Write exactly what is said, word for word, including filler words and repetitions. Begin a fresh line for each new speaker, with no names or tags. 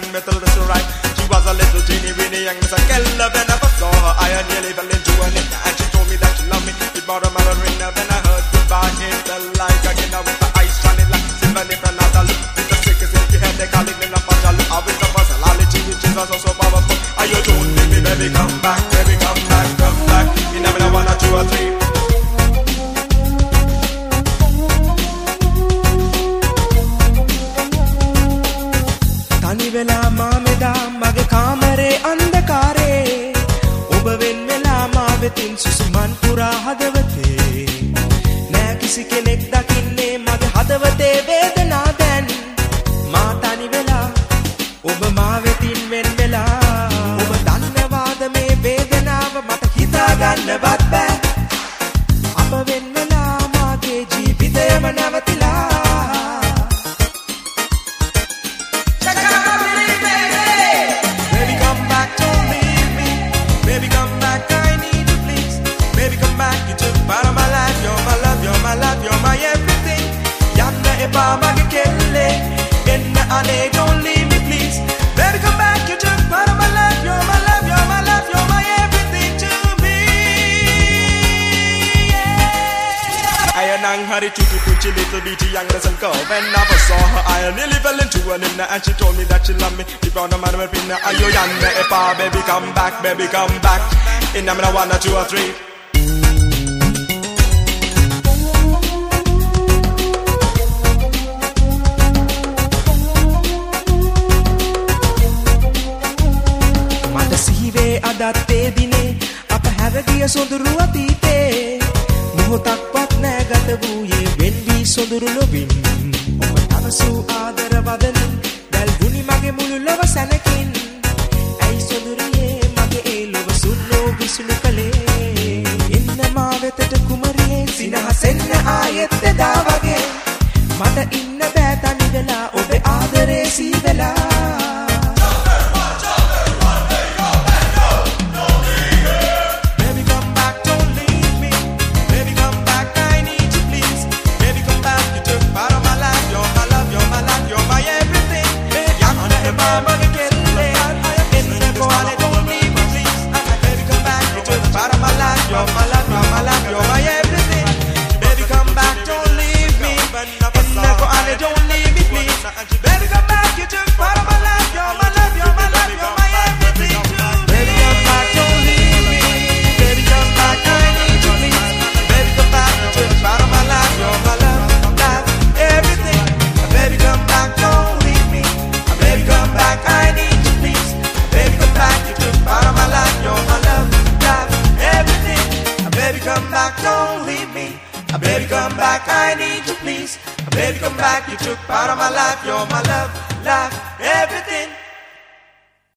metal that's right. She was a little teeny weeny young Miss Keller. When I first saw her, I nearly fell into a net. And she told me that she loved me. It brought a mother ring. Then I heard goodbye. It felt like again I with the eyes shining like silver nip and not a look. With the sickest silky head, they call it in a punch. I look out with the personality which is also so powerful. Are you don't leave me, baby, come back, baby, come back, come back. You never know one or two or three.
වෙලා මා මෙදා මගේ කාමරේ අන්ධකාරේ ඔබ වෙන් වෙලා මා වෙතින් සුසුමන් පුරා හදවතේ නෑ කිසි කෙනෙක් දකින්නේ මගේ හදවතේ වේදනා දැන් මා තනි වෙලා ඔබ මා වෙතින් වෙන් වෙලා ඔබ දන්නවාද මේ වේදනාව මට හිතා ගන්නවත් බෑ අප වෙන් වෙලා මාගේ ජීවිතයම නැවතිලා Mama kelle enna ane don't leave me please baby come back you took part of my life you're my love you're my love you're my everything to me yeah. I nang hari tutu puchi little bitty young and girl when I first saw her I nearly fell into an inna and she told me that she loved me she brought a man with me now ayo yanna epa baby come back baby come back inna me one or two or three අදත්තේ දිනේ අප හැරගිය සොඳුරු අතීතේ මොහොතක්වත් නෑ ගත වූයේ වෙන් වී සොඳුරු ලොවින් ඔබ තවසූ ආදර වදනින් දැල්වුනි මගේ මුළු ලොව සැනකින් ඇයි සොඳුරියේ මගේ ඒ ලොව සුන්නෝ විසුණු කළේ එන්න මා වෙතට කුමරියේ සිනහසෙන්න ආයෙත් එදා වගේ මට ඉන්න බෑ තනි වෙලා ඔබේ ආදරේ සී වෙලා Baby, come back, I need you, please. Baby, come back, you took part of my life. You're my love, life, everything.